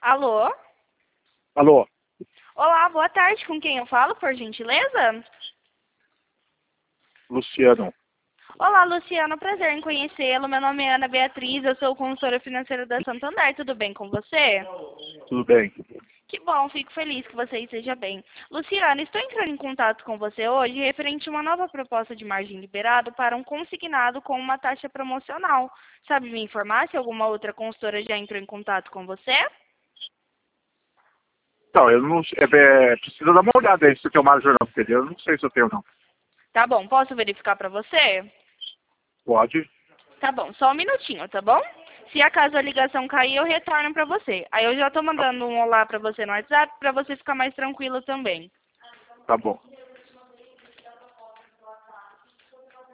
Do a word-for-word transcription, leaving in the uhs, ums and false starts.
Alô? Alô? Olá, boa tarde. Com quem eu falo, por gentileza? Luciano. Olá, Luciano. Prazer em conhecê-lo. Meu nome é Ana Beatriz. Eu sou consultora financeira da Santander. Tudo bem com você? Tudo bem? Que bom. Fico feliz que você esteja bem. Luciano, estou entrando em contato com você hoje referente a uma nova proposta de margem liberado para um consignado com uma taxa promocional. Sabe me informar se alguma outra consultora já entrou em contato com você? Não, eu não sei. É, é, precisa dar uma olhada aí se eu tenho margem ou não, entendeu? Eu não sei se eu tenho não. Tá bom. Posso verificar para você? Pode? Tá bom, só um minutinho, tá bom? Se acaso a ligação cair, eu retorno pra você. Aí eu já tô mandando um olá pra você no WhatsApp, pra você ficar mais tranquilo também. Tá bom.